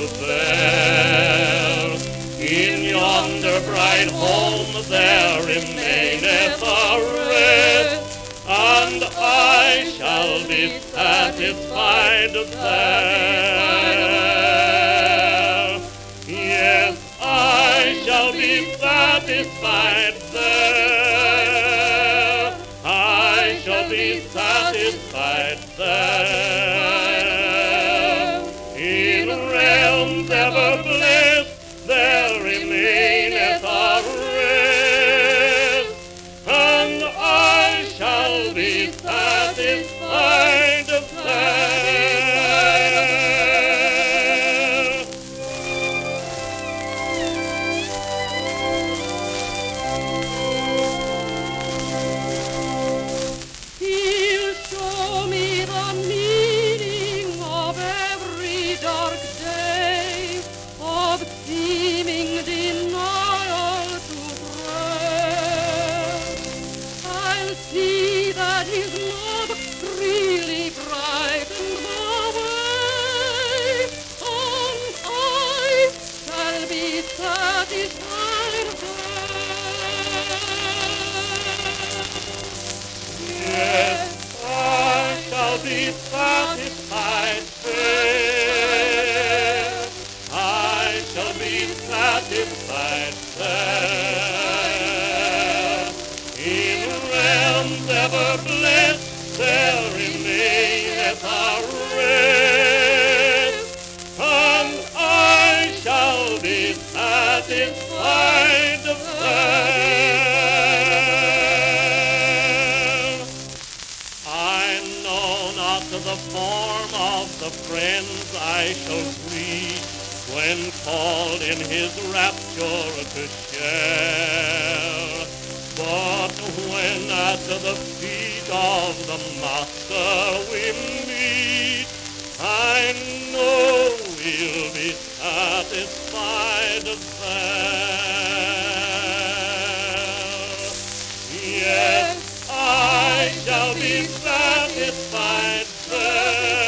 to bear. In yonder bright home there remaineth a rest, and I shall be satisfied there. Yes, I shall be satisfied there. I shall be satisfied there. In realms ever blessed there remaineth a rest, and I shall be satisfied there. He'll show me the meaning of every dark day, of seeming denial to bread. I'll see that his love really brightens the way, and I shall be satisfied Yes, I shall be satisfied there. I shall be satisfied there. In realms ever blessed there remaineth a rest, and I shall be satisfied there. I know not the form of the friends I shall greet when called in his rapture to share. But when at the feet of the Master we meet, I know we'll be satisfied there. Yes, I shall be satisfied there.